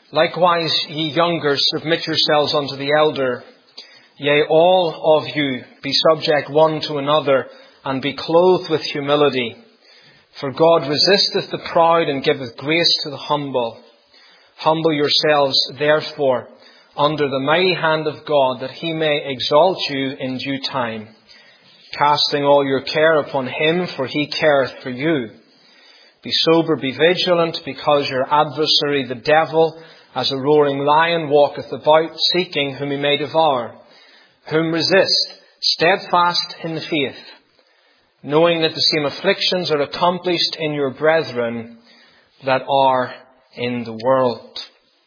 Likewise, ye younger, submit yourselves unto the elder. Yea, all of you, be subject one to another, and be clothed with humility. For God resisteth the proud, and giveth grace to the humble. Humble yourselves, therefore, under the mighty hand of God, that he may exalt you in due time, casting all your care upon him, for he careth for you. Be sober, be vigilant, because your adversary, the devil, as a roaring lion, walketh about, seeking whom he may devour. Whom resist, steadfast in the faith, knowing that the same afflictions are accomplished in your brethren that are in the world.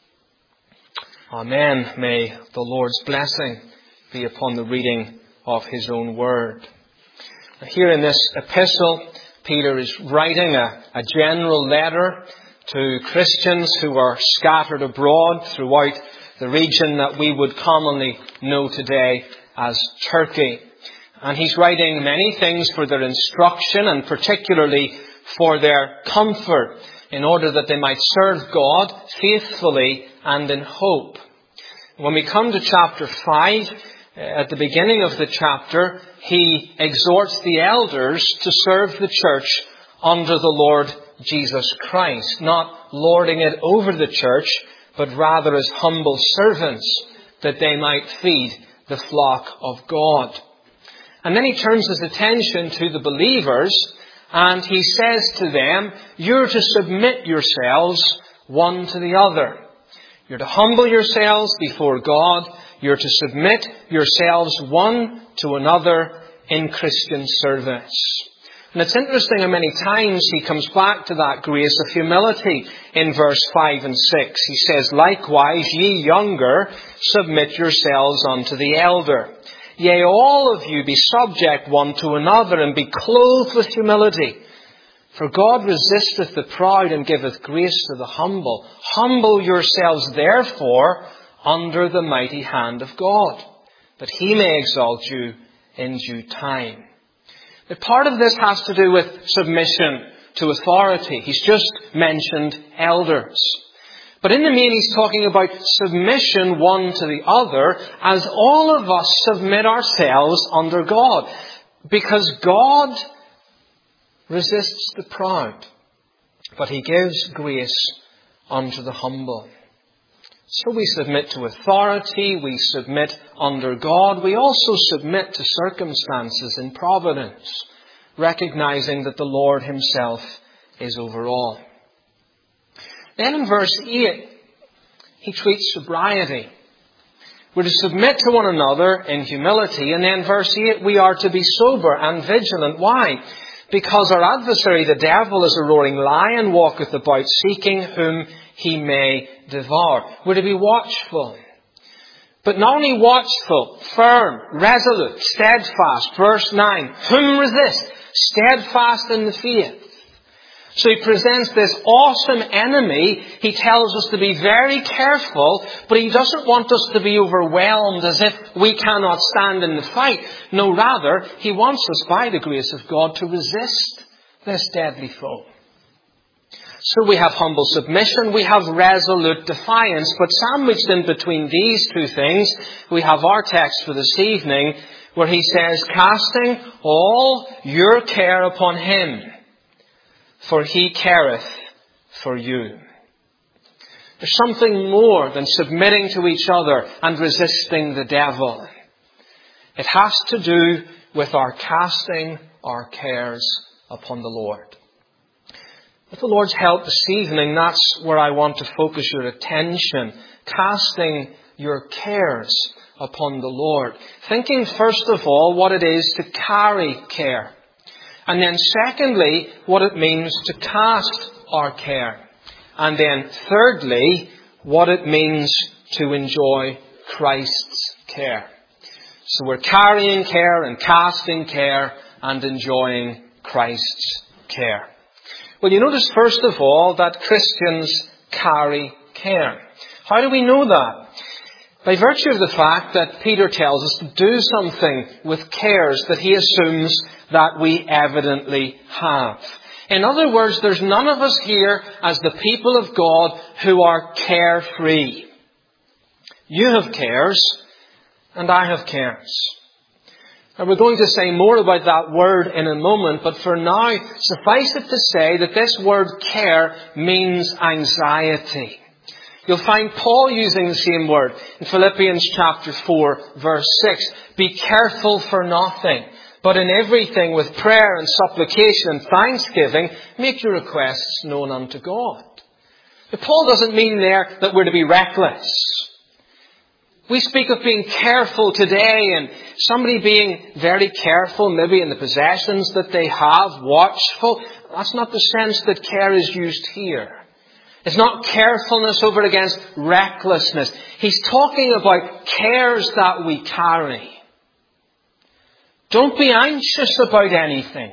Amen. May the Lord's blessing be upon the reading of his own word. Here in this epistle, Peter is writing a general letter to Christians who are scattered abroad throughout the region that we would commonly know today as Turkey. And he's writing many things for their instruction and particularly for their comfort, in order that they might serve God faithfully and in hope. When we come to chapter 5, at the beginning of the chapter, he exhorts the elders to serve the church under the Lord Jesus Christ, not lording it over the church, but rather as humble servants, that they might feed the flock of God. And then he turns his attention to the believers, and he says to them, you're to submit yourselves one to the other. You're to humble yourselves before God. You're to submit yourselves one to another in Christian service. And it's interesting how many times he comes back to that grace of humility in verse 5 and 6. He says, likewise, ye younger, submit yourselves unto the elder. Yea, all of you be subject one to another, and be clothed with humility. For God resisteth the proud, and giveth grace to the humble. Humble yourselves, therefore, under the mighty hand of God, that he may exalt you in due time. But part of this has to do with submission to authority. He's just mentioned elders. But in the main, he's talking about submission one to the other, as all of us submit ourselves under God. Because God resists the proud, but he gives grace unto the humble. So we submit to authority, we submit under God, we also submit to circumstances in providence, recognizing that the Lord himself is over all. Then in verse 8, he treats sobriety. We're to submit to one another in humility, and then verse 8, we are to be sober and vigilant. Why? Because our adversary, the devil, as a roaring lion, walketh about, seeking whom he may devour. We're to be watchful. But not only watchful, firm, resolute, steadfast. Verse 9, whom resist? Steadfast in the faith. So he presents this awesome enemy. He tells us to be very careful, but he doesn't want us to be overwhelmed as if we cannot stand in the fight. No, rather, he wants us, by the grace of God, to resist this deadly foe. So we have humble submission, we have resolute defiance, but sandwiched in between these two things, we have our text for this evening, where he says, casting all your care upon him, for he careth for you. There's something more than submitting to each other and resisting the devil. It has to do with our casting our cares upon the Lord. With the Lord's help this evening, that's where I want to focus your attention. Casting your cares upon the Lord. Thinking first of all what it is to carry care. And then secondly, what it means to cast our care. And then thirdly, what it means to enjoy Christ's care. So we're carrying care and casting care and enjoying Christ's care. Well, you notice first of all that Christians carry care. How do we know that? By virtue of the fact that Peter tells us to do something with cares that he assumes that we evidently have. In other words, there's none of us here as the people of God who are carefree. You have cares, and I have cares. And we're going to say more about that word in a moment, but for now, suffice it to say that this word care means anxiety. You'll find Paul using the same word in Philippians chapter 4, verse 6. Be careful for nothing, but in everything with prayer and supplication and thanksgiving, make your requests known unto God. But Paul doesn't mean there that we're to be reckless. We speak of being careful today and somebody being very careful, maybe in the possessions that they have, watchful. That's not the sense that care is used here. It's not carefulness over against recklessness. He's talking about cares that we carry. Don't be anxious about anything.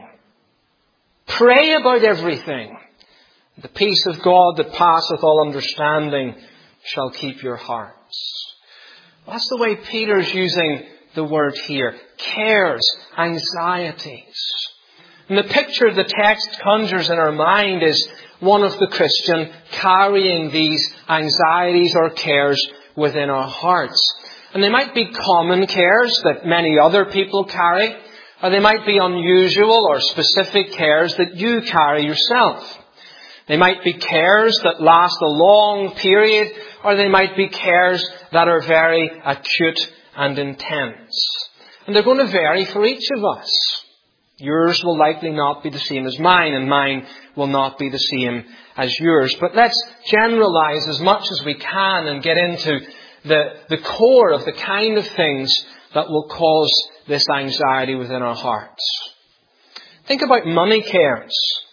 Pray about everything. The peace of God that passeth all understanding shall keep your hearts. That's the way Peter's using the word here. Cares, anxieties. And the picture the text conjures in our mind is one of the Christian carrying these anxieties or cares within our hearts. And they might be common cares that many other people carry, or they might be unusual or specific cares that you carry yourself. They might be cares that last a long period, or they might be cares that are very acute and intense. And they're going to vary for each of us. Yours will likely not be the same as mine, and mine will not be the same as yours. But let's generalize as much as we can and get into the core of the kind of things that will cause this anxiety within our hearts. Think about money cares.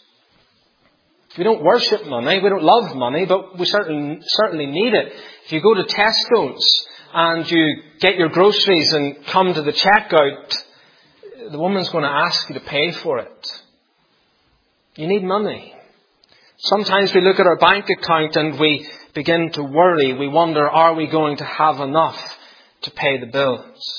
We don't worship money, we don't love money, but we certainly need it. If you go to Tesco's and you get your groceries and come to the checkout, the woman's going to ask you to pay for it. You need money. Sometimes we look at our bank account and we begin to worry. We wonder, are we going to have enough to pay the bills?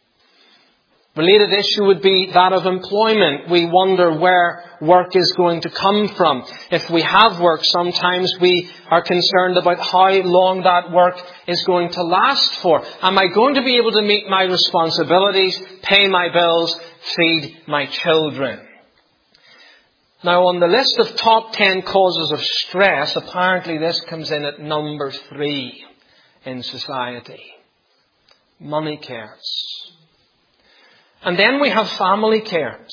Related issue would be that of employment. We wonder where work is going to come from. If we have work, sometimes we are concerned about how long that work is going to last for. Am I going to be able to meet my responsibilities, pay my bills, feed my children? Now, on the list of top 10 causes of stress, apparently this comes in at number 3 in society. Money cares. And then we have family cares.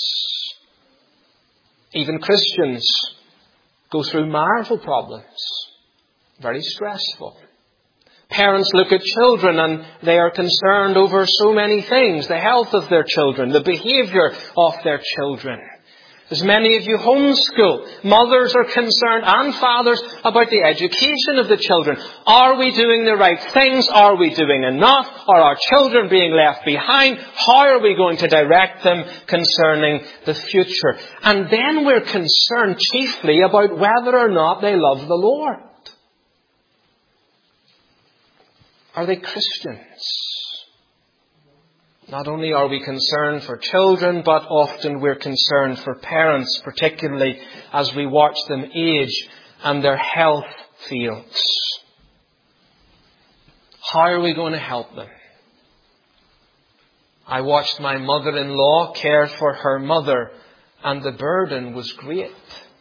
Even Christians go through marital problems. Very stressful. Parents look at children and they are concerned over so many things. The health of their children, the behaviour of their children. As many of you homeschool, mothers are concerned and fathers about the education of the children. Are we doing the right things? Are we doing enough? Are our children being left behind? How are we going to direct them concerning the future? And then we're concerned chiefly about whether or not they love the Lord. Are they Christians? Not only are we concerned for children, but often we're concerned for parents, particularly as we watch them age and their health fails. How are we going to help them? I watched my mother-in-law care for her mother, and the burden was great.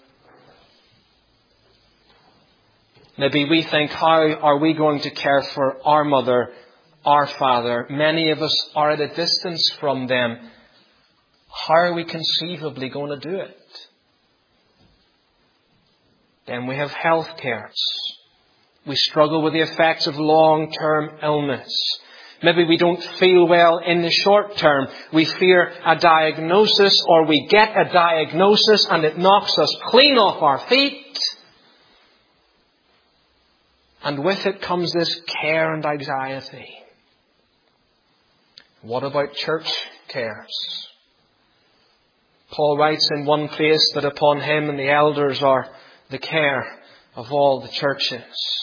Maybe we think, how are we going to care for our mother, our father? Many of us are at a distance from them. How are we conceivably going to do it? Then we have health cares. We struggle with the effects of long-term illness. Maybe we don't feel well in the short term. We fear a diagnosis, or we get a diagnosis and it knocks us clean off our feet. And with it comes this care and anxiety. What about church cares? Paul writes in one place that upon him and the elders are the care of all the churches.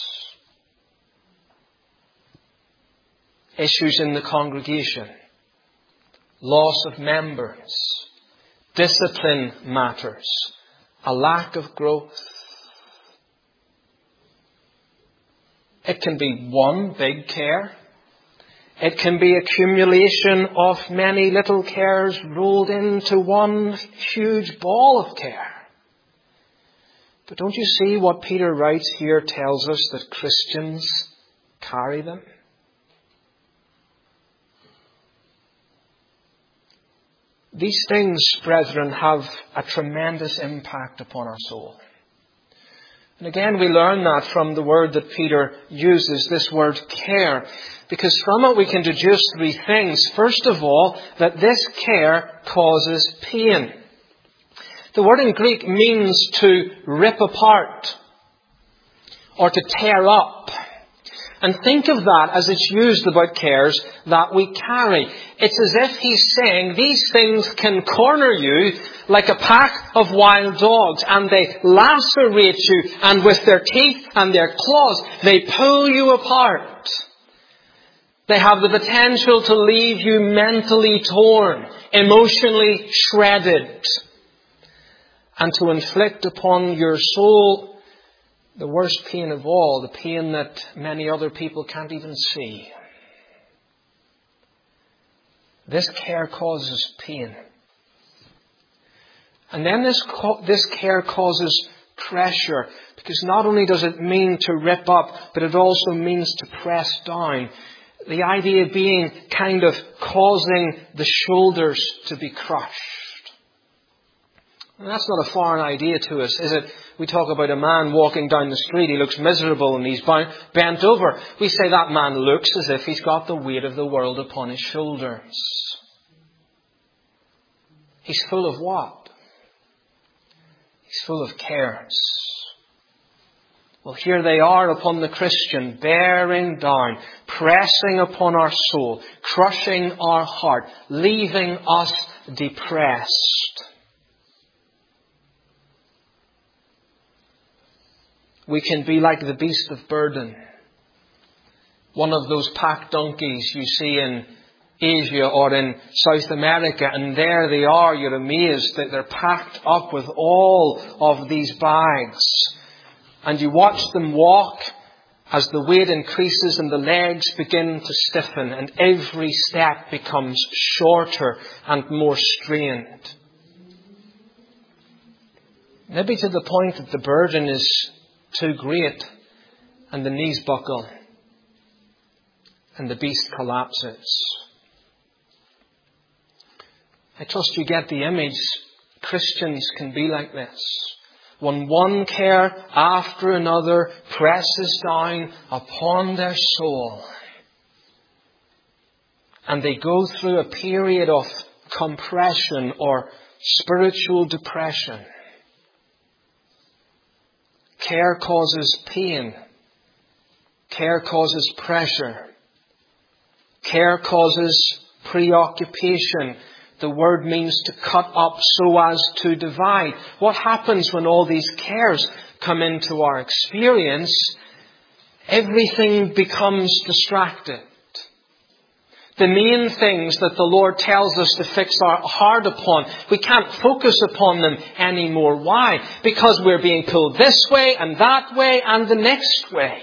Issues in the congregation, loss of members, discipline matters, a lack of growth. It can be one big care. It can be accumulation of many little cares rolled into one huge ball of care. But don't you see what Peter writes here tells us that Christians carry them? These things, brethren, have a tremendous impact upon our soul. And again, we learn that from the word that Peter uses, this word care. Because from it we can deduce three things. First of all, that this care causes pain. The word in Greek means to rip apart or to tear up. And think of that as it's used about cares that we carry. It's as if he's saying these things can corner you like a pack of wild dogs, and they lacerate you, and with their teeth and their claws they pull you apart. They have the potential to leave you mentally torn, emotionally shredded, and to inflict upon your soul the worst pain of all, the pain that many other people can't even see. This care causes pain. And then this care causes pressure, because not only does it mean to rip up, but it also means to press down. The idea being kind of causing the shoulders to be crushed. And that's not a foreign idea to us, is it? We talk about a man walking down the street. He looks miserable and he's bent over. We say that man looks as if he's got the weight of the world upon his shoulders. He's full of what? He's full of cares. Well, here they are upon the Christian, bearing down, pressing upon our soul, crushing our heart, leaving us depressed. We can be like the beast of burden. One of those pack donkeys you see in Asia or in South America, and there they are, you're amazed that they're packed up with all of these bags. And you watch them walk as the weight increases and the legs begin to stiffen, and every step becomes shorter and more strained. Maybe to the point that the burden is too great and the knees buckle and the beast collapses. I trust you get the image. Christians can be like this. When one care after another presses down upon their soul, and they go through a period of compression or spiritual depression. Care causes pain. Care causes pressure. Care causes preoccupation. The word means to cut up so as to divide. What happens when all these cares come into our experience? Everything becomes distracted. The main things that the Lord tells us to fix our heart upon, we can't focus upon them anymore. Why? Because we're being pulled this way and that way and the next way.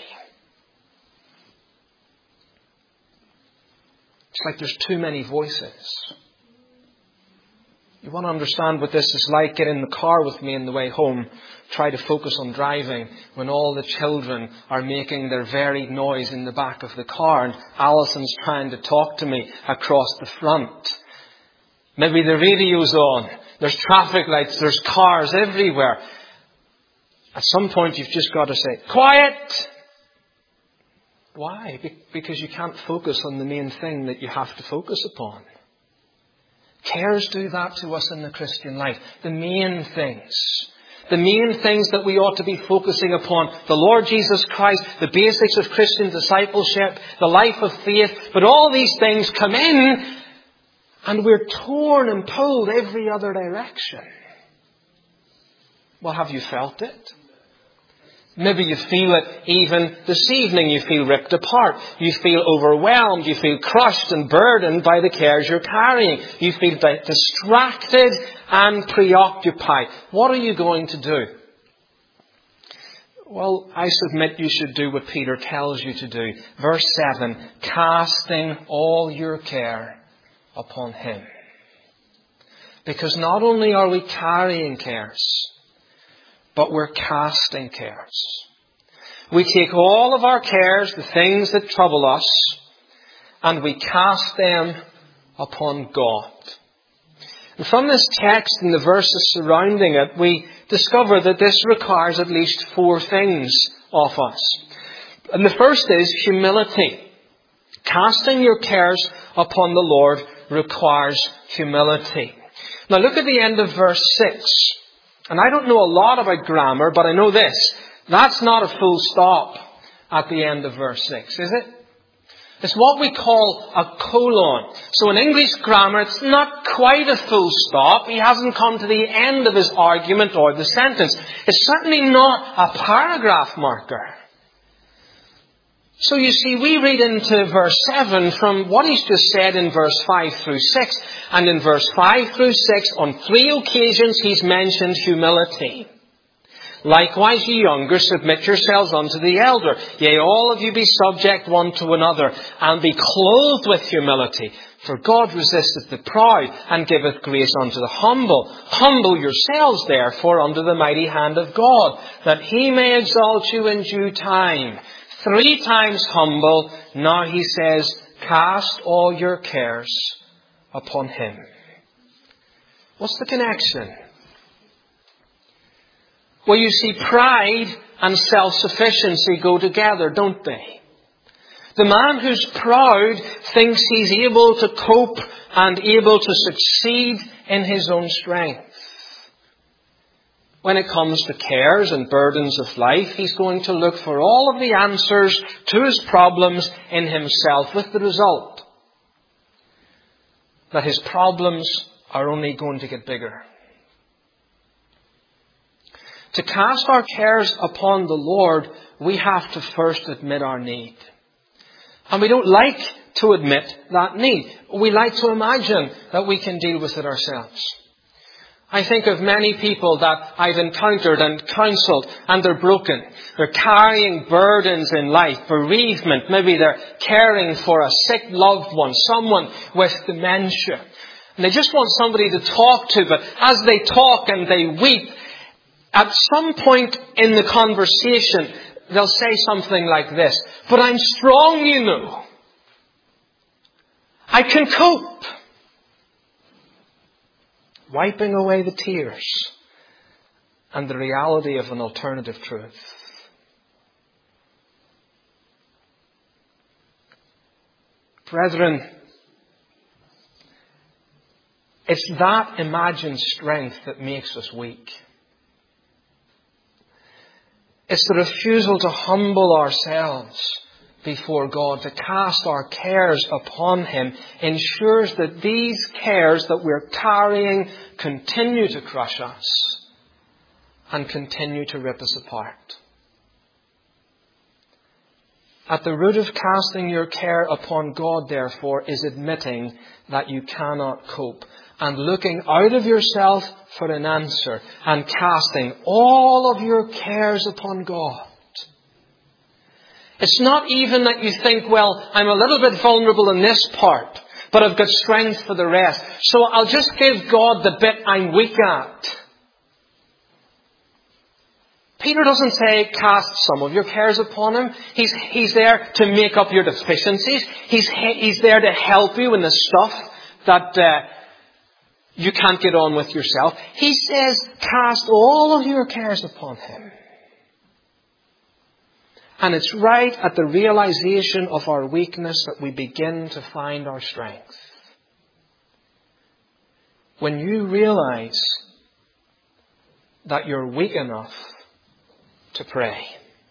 It's like there's too many voices. You want to understand what this is like? Get in the car with me on the way home. Try to focus on driving when all the children are making their varied noise in the back of the car and Alison's trying to talk to me across the front. Maybe the radio's on. There's traffic lights. There's cars everywhere. At some point you've just got to say, quiet! Why? Because you can't focus on the main thing that you have to focus upon. Cares do that to us in the Christian life. The main things. The main things that we ought to be focusing upon. The Lord Jesus Christ, the basics of Christian discipleship, the life of faith. But all these things come in and we're torn and pulled every other direction. Well, have you felt it? Maybe you feel it even this evening. You feel ripped apart. You feel overwhelmed. You feel crushed and burdened by the cares you're carrying. You feel distracted and preoccupied. What are you going to do? Well, I submit you should do what Peter tells you to do. Verse 7, casting all your care upon Him. Because not only are we carrying cares, but we're casting cares. We take all of our cares, the things that trouble us, and we cast them upon God. And from this text and the verses surrounding it, we discover that this requires at least 4 things of us. And the first is humility. Casting your cares upon the Lord requires humility. Now look at the end of verse 6. And I don't know a lot about grammar, but I know this. That's not a full stop at the end of verse 6, is it? It's what we call a colon. So in English grammar, it's not quite a full stop. He hasn't come to the end of his argument or the sentence. It's certainly not a paragraph marker. So you see, we read into verse 7 from what he's just said in verse 5 through 6. And in verse 5 through 6, on 3 occasions he's mentioned humility. Likewise, ye younger, submit yourselves unto the elder. Yea, all of you be subject one to another, and be clothed with humility. For God resisteth the proud, and giveth grace unto the humble. Humble yourselves, therefore, under the mighty hand of God, that He may exalt you in due time. 3 times humble, now he says, cast all your cares upon Him. What's the connection? Well, you see, pride and self-sufficiency go together, don't they? The man who's proud thinks he's able to cope and able to succeed in his own strength. When it comes to cares and burdens of life, he's going to look for all of the answers to his problems in himself, with the result that his problems are only going to get bigger. To cast our cares upon the Lord, we have to first admit our need. And we don't like to admit that need. We like to imagine that we can deal with it ourselves. I think of many people that I've encountered and counselled, and they're broken. They're carrying burdens in life, bereavement. Maybe they're caring for a sick loved one, someone with dementia. And they just want somebody to talk to, but as they talk and they weep, at some point in the conversation, they'll say something like this, "But I'm strong, you know. I can cope." Wiping away the tears and the reality of an alternative truth. Brethren, it's that imagined strength that makes us weak. It's the refusal to humble ourselves before God, to cast our cares upon Him, ensures that these cares that we're carrying continue to crush us and continue to rip us apart. At the root of casting your care upon God, therefore, is admitting that you cannot cope and looking out of yourself for an answer and casting all of your cares upon God. It's not even that you think, well, I'm a little bit vulnerable in this part, but I've got strength for the rest, so I'll just give God the bit I'm weak at. Peter doesn't say cast some of your cares upon Him. He's there to make up your deficiencies. He's there to help you in the stuff that you can't get on with yourself. He says cast all of your cares upon Him. And it's right at the realization of our weakness that we begin to find our strength. When you realize that you're weak enough to pray.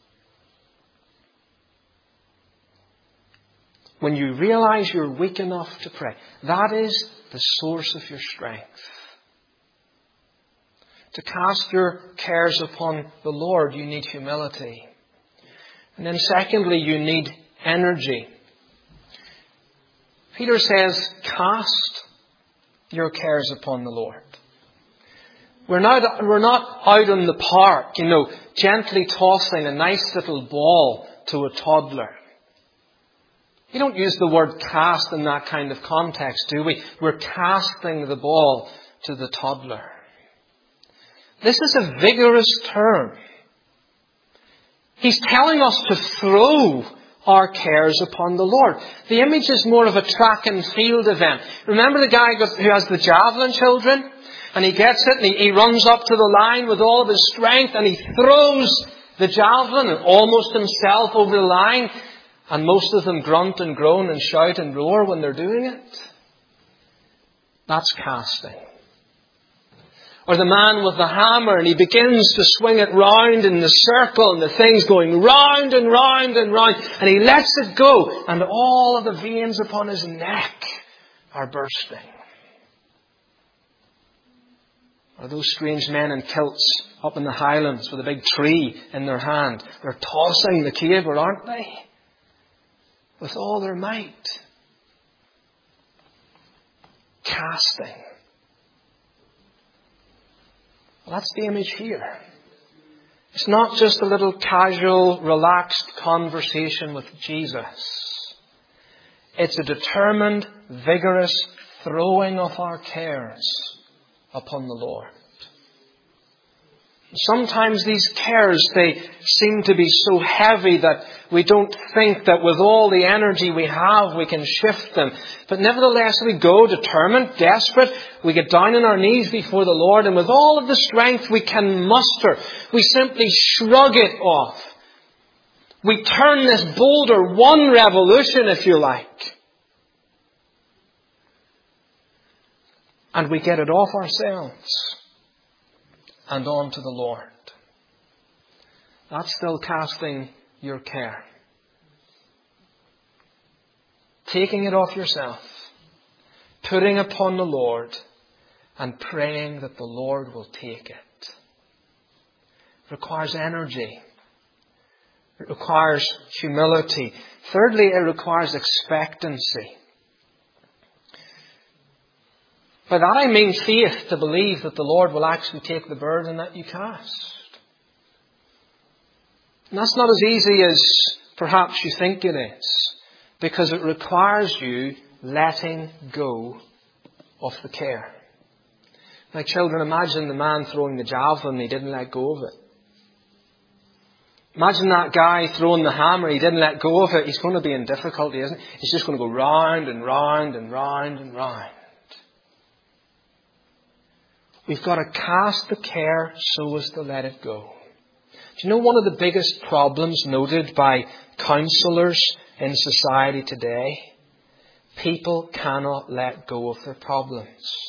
When you realize you're weak enough to pray, that is the source of your strength. To cast your cares upon the Lord, you need humility. And then secondly, you need energy. Peter says, cast your cares upon the Lord. We're not out in the park, gently tossing a nice little ball to a toddler. We don't use the word cast in that kind of context, do we? We're casting the ball to the toddler. This is a vigorous term. He's telling us to throw our cares upon the Lord. The image is more of a track and field event. Remember the guy who has the javelin, children? And he gets it and he runs up to the line with all of his strength and he throws the javelin and almost himself over the line. And most of them grunt and groan and shout and roar when they're doing it. That's casting. Or the man with the hammer and he begins to swing it round in the circle and the thing's going round and round and round. And he lets it go and all of the veins upon his neck are bursting. Or those strange men in kilts up in the Highlands with a big tree in their hand. They're tossing the caber, aren't they? With all their might. Casting. Well, that's the image here. It's not just a little casual, relaxed conversation with Jesus. It's a determined, vigorous throwing of our cares upon the Lord. Sometimes these cares, they seem to be so heavy that we don't think that with all the energy we have, we can shift them. But nevertheless, we go determined, desperate. We get down on our knees before the Lord, and with all of the strength we can muster, we simply shrug it off. We turn this boulder one revolution, if you like. And we get it off ourselves and on to the Lord. That's still casting your care. Taking it off yourself, putting upon the Lord, and praying that the Lord will take it. It requires energy. It requires humility. Thirdly, it requires expectancy. By that I mean faith to believe that the Lord will actually take the burden that you cast. And that's not as easy as perhaps you think it is, because it requires you letting go of the care. Like children, imagine the man throwing the javelin, he didn't let go of it. Imagine that guy throwing the hammer, he didn't let go of it. He's going to be in difficulty, isn't he? He's just going to go round and round and round and round. We've got to cast the care so as to let it go. Do you know one of the biggest problems noted by counsellors in society today? People cannot let go of their problems.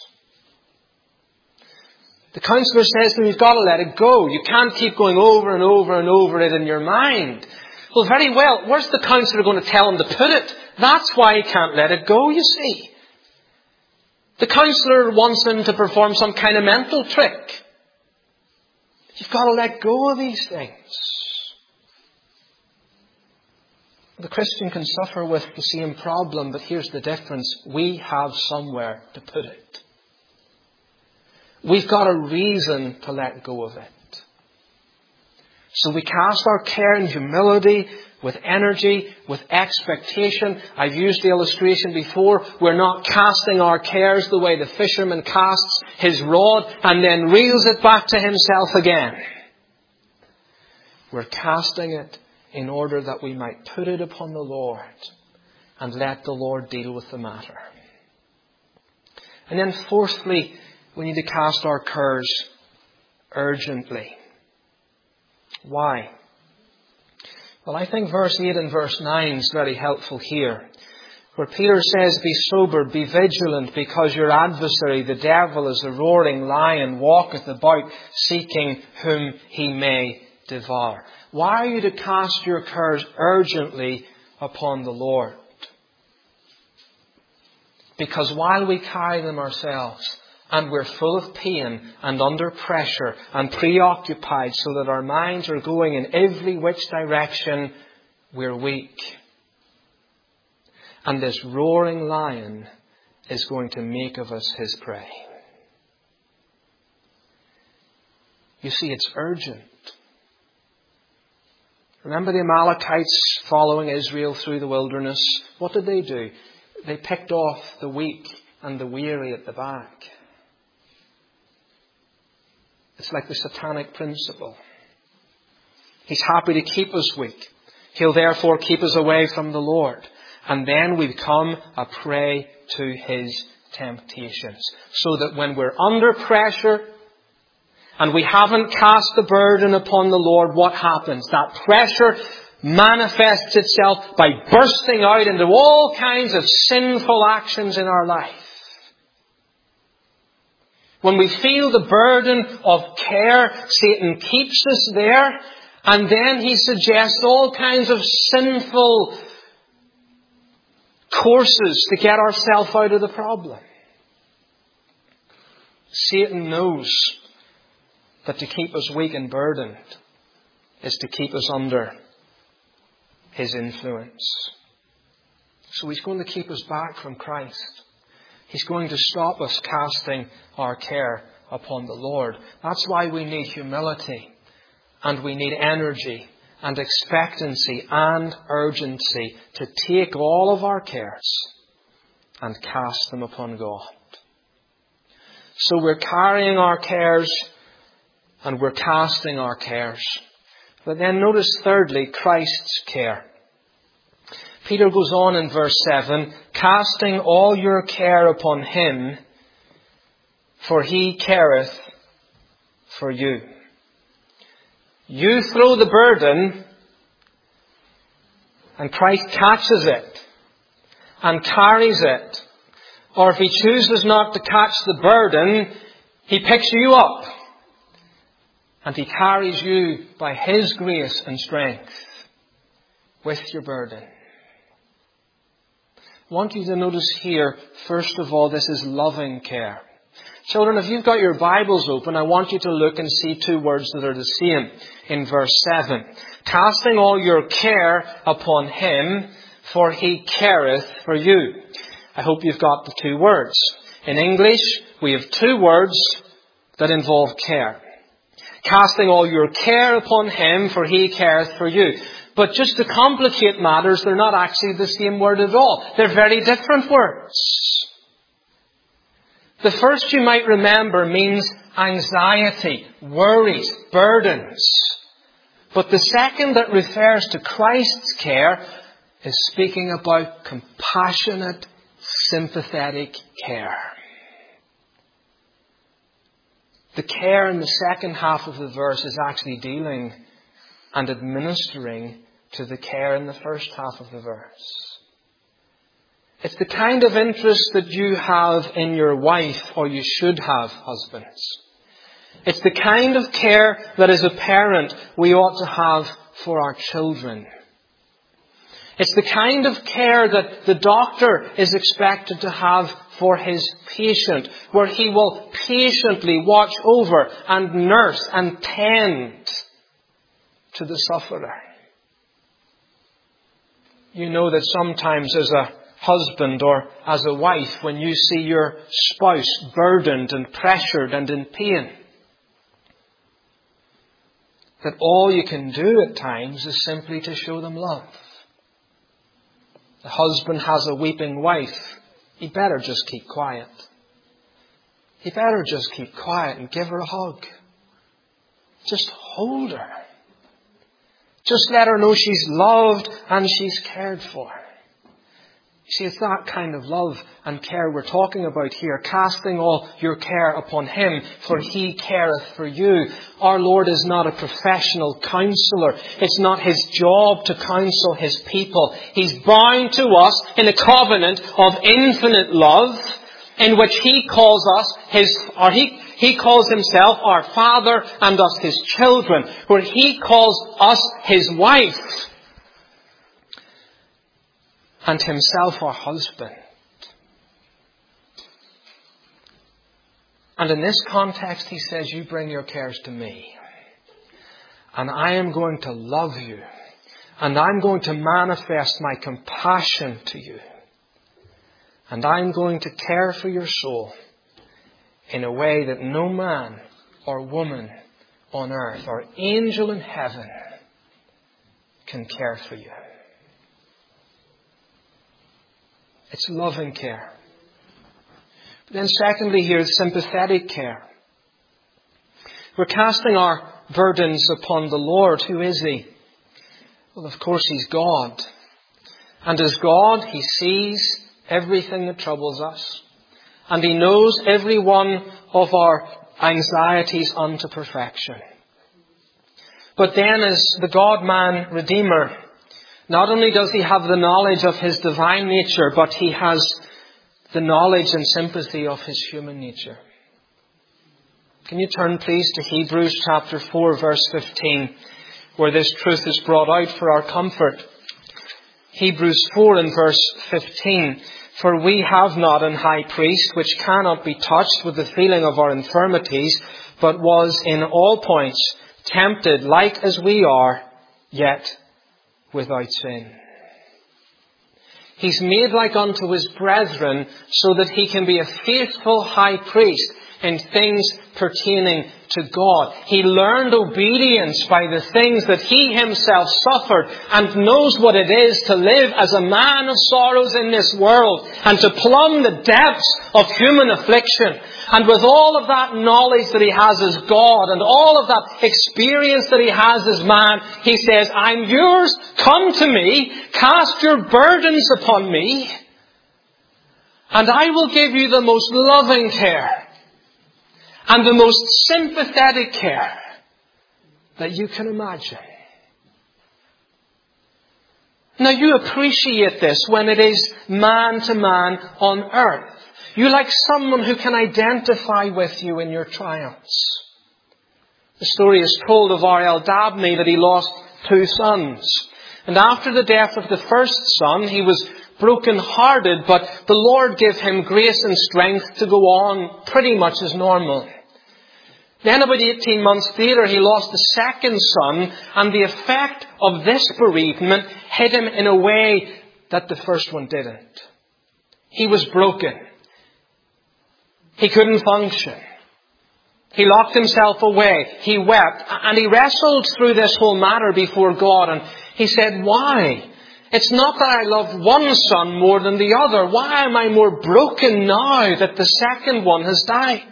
The counsellor says to them, you've got to let it go. You can't keep going over and over and over it in your mind. Well, very well. Where's the counsellor going to tell him to put it? That's why he can't let it go, you see. The counsellor wants him to perform some kind of mental trick. You've got to let go of these things. The Christian can suffer with the same problem, but here's the difference. We have somewhere to put it. We've got a reason to let go of it. So we cast our care in humility, with energy, with expectation. I've used the illustration before. We're not casting our cares the way the fisherman casts his rod and then reels it back to himself again. We're casting it in order that we might put it upon the Lord and let the Lord deal with the matter. And then fourthly, we need to cast our cares urgently. Why? Well, I think verse 8 and verse 9 is very helpful here, where Peter says, be sober, be vigilant, because your adversary, the devil, is a roaring lion, walketh about, seeking whom he may devour. Why are you to cast your cares urgently upon the Lord? Because while we carry them ourselves, and we're full of pain and under pressure and preoccupied so that our minds are going in every which direction, we're weak. And this roaring lion is going to make of us his prey. You see, it's urgent. Remember the Amalekites following Israel through the wilderness? What did they do? They picked off the weak and the weary at the back. It's like the satanic principle. He's happy to keep us weak. He'll therefore keep us away from the Lord. And then we become a prey to his temptations. So that when we're under pressure and we haven't cast the burden upon the Lord, what happens? That pressure manifests itself by bursting out into all kinds of sinful actions in our life. When we feel the burden of care, Satan keeps us there, and then he suggests all kinds of sinful courses to get ourselves out of the problem. Satan knows that to keep us weak and burdened is to keep us under his influence. So he's going to keep us back from Christ. He's going to stop us casting our care upon the Lord. That's why we need humility, and we need energy and expectancy and urgency to take all of our cares and cast them upon God. So we're carrying our cares and we're casting our cares. But then notice thirdly, Christ's care. Peter goes on in verse 7, casting all your care upon him, for he careth for you. You throw the burden, and Christ catches it and carries it. Or if he chooses not to catch the burden, he picks you up and he carries you by his grace and strength with your burden. I want you to notice here, first of all, this is loving care. Children, if you've got your Bibles open, I want you to look and see two words that are the same in verse 7. Casting all your care upon him, for he careth for you. I hope you've got the two words. In English, we have two words that involve care. Casting all your care upon him, for he careth for you. But just to complicate matters, they're not actually the same word at all. They're very different words. The first, you might remember, means anxiety, worries, burdens. But the second, that refers to Christ's care, is speaking about compassionate, sympathetic care. The care in the second half of the verse is actually dealing and administering to the care in the first half of the verse. It's the kind of interest that you have in your wife, or you should have, husbands. It's the kind of care that as a parent we ought to have for our children. It's the kind of care that the doctor is expected to have for his patient, where he will patiently watch over and nurse and tend to the sufferer. You know that sometimes as a husband or as a wife, when you see your spouse burdened and pressured and in pain, that all you can do at times is simply to show them love. The husband has a weeping wife. He better just keep quiet. He better just keep quiet and give her a hug. Just hold her. Just let her know she's loved and she's cared for. You see, it's that kind of love and care we're talking about here. Casting all your care upon him, for he careth for you. Our Lord is not a professional counsellor. It's not his job to counsel his people. He's bound to us in a covenant of infinite love, in which he calls us he calls himself our Father and us his children, where he calls us his wife and himself our husband. And in this context, he says, you bring your cares to me. And I am going to love you. And I'm going to manifest my compassion to you. And I'm going to care for your soul in a way that no man or woman on earth or angel in heaven can care for you. It's loving care. But then secondly here is sympathetic care. We're casting our burdens upon the Lord. Who is He? Well, of course, He's God. And as God, He sees everything that troubles us. And He knows every one of our anxieties unto perfection. But then as the God-man Redeemer, not only does He have the knowledge of His divine nature, but He has the knowledge and sympathy of His human nature. Can you turn please to Hebrews chapter 4 verse 15, where this truth is brought out for our comfort. Hebrews 4 and verse 15. For we have not an high priest which cannot be touched with the feeling of our infirmities, but was in all points tempted like as we are, yet without sin. He's made like unto His brethren so that He can be a faithful high priest in things pertaining to God. He learned obedience by the things that He Himself suffered and knows what it is to live as a man of sorrows in this world and to plumb the depths of human affliction. And with all of that knowledge that He has as God and all of that experience that He has as man, He says, I'm yours, come to me, cast your burdens upon me, and I will give you the most loving care and the most sympathetic care that you can imagine. Now you appreciate this when it is man to man on earth. You like someone who can identify with you in your triumphs. The story is told of R.L. Dabney that he lost 2 sons. And after the death of the first son, he was broken-hearted, but the Lord gave him grace and strength to go on pretty much as normal. Then about 18 months later, he lost the second son, and the effect of this bereavement hit him in a way that the first one didn't. He was broken. He couldn't function. He locked himself away. He wept, and he wrestled through this whole matter before God, and he said, why? It's not that I love one son more than the other. Why am I more broken now that the second one has died?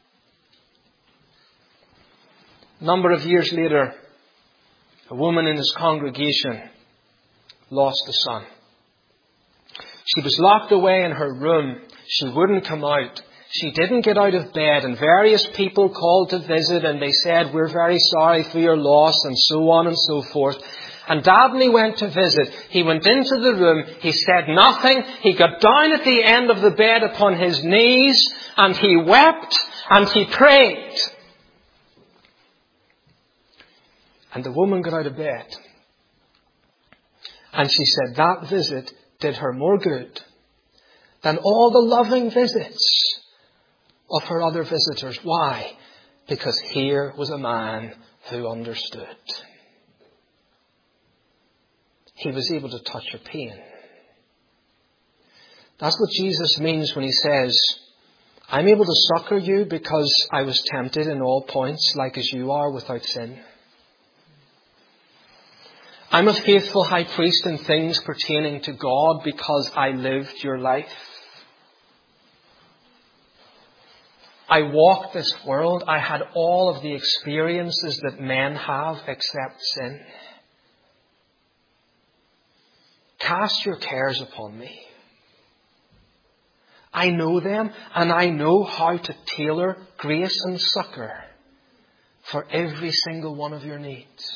A number of years later, a woman in his congregation lost a son. She was locked away in her room. She wouldn't come out. She didn't get out of bed, and various people called to visit, and they said, we're very sorry for your loss, and so on and so forth. And Dabney went to visit. He went into the room. He said nothing. He got down at the end of the bed upon his knees, and he wept, and he prayed. And the woman got out of bed. And she said that visit did her more good than all the loving visits of her other visitors. Why? Because here was a man who understood. He was able to touch her pain. That's what Jesus means when He says, I'm able to succor you because I was tempted in all points, like as you are, without sin. I'm a faithful high priest in things pertaining to God because I lived your life. I walked this world. I had all of the experiences that men have except sin. Cast your cares upon me. I know them, and I know how to tailor grace and succor for every single one of your needs.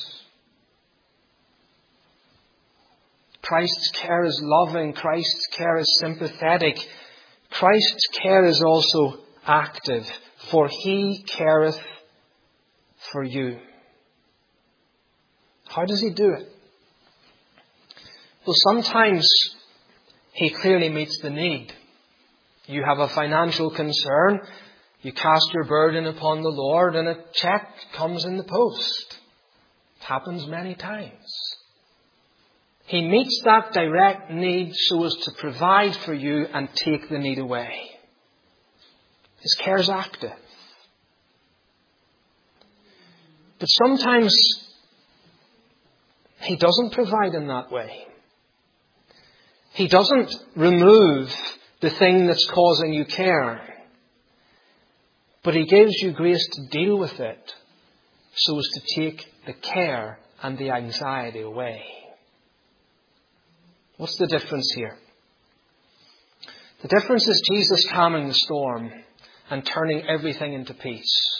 Christ's care is loving. Christ's care is sympathetic. Christ's care is also active, for He careth for you. How does He do it? Well, sometimes He clearly meets the need. You have a financial concern, You cast your burden upon the Lord and a check comes in the post. It happens many times. He meets that direct need so as to provide for you and take the need away. His care is active. But sometimes He doesn't provide in that way. He doesn't remove the thing that's causing you care. But He gives you grace to deal with it so as to take the care and the anxiety away. What's the difference here? The difference is Jesus calming the storm and turning everything into peace.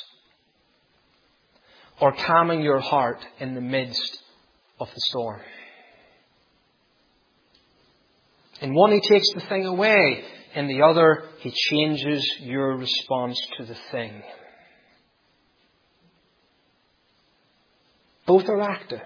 Or calming your heart in the midst of the storm. In one, He takes the thing away. In the other, He changes your response to the thing. Both are active.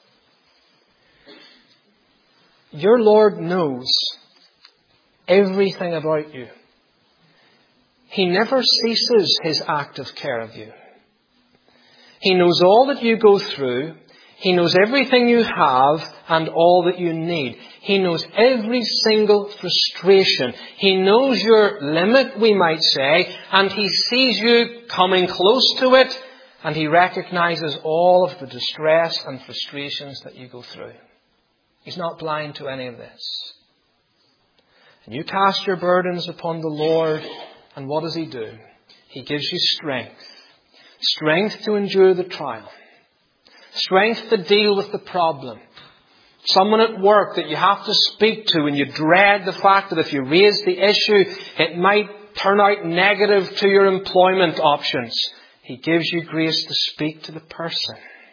Your Lord knows everything about you. He never ceases His active care of you. He knows all that you go through. He knows everything you have and all that you need. He knows every single frustration. He knows your limit, we might say, and He sees you coming close to it, and He recognizes all of the distress and frustrations that you go through. He's not blind to any of this. And you cast your burdens upon the Lord, and what does He do? He gives you strength. Strength to endure the trial. Strength to deal with the problem. Someone at work that you have to speak to and you dread the fact that if you raise the issue, it might turn out negative to your employment options. He gives you grace to speak to the person.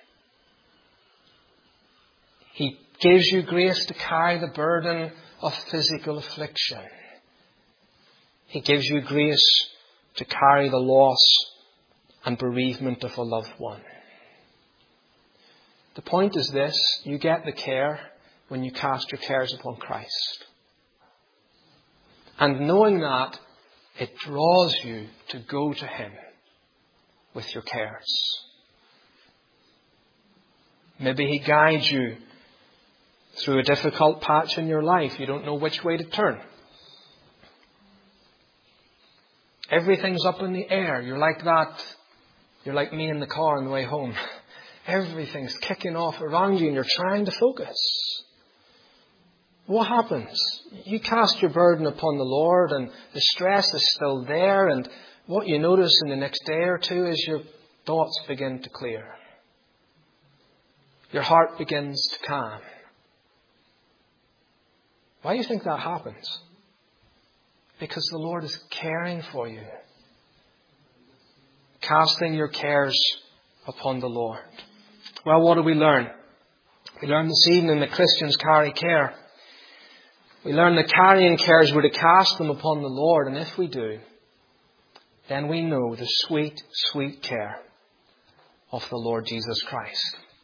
He gives you grace to carry the burden of physical affliction. He gives you grace to carry the loss and bereavement of a loved one. The point is this: you get the care when you cast your cares upon Christ. And knowing that, it draws you to go to Him with your cares. Maybe He guides you through a difficult patch in your life. You don't know which way to turn. Everything's up in the air. You're like that. You're like me in the car on the way home. Everything's kicking off around you and you're trying to focus. What happens? You cast your burden upon the Lord and the stress is still there, and what you notice in the next day or two is your thoughts begin to clear. Your heart begins to calm. Why do you think that happens? Because the Lord is caring for you. Casting your cares upon the Lord. Well, what do we learn? We learn this evening that Christians carry care. We learn that carrying cares we're to cast them upon the Lord. And if we do, then we know the sweet, sweet care of the Lord Jesus Christ.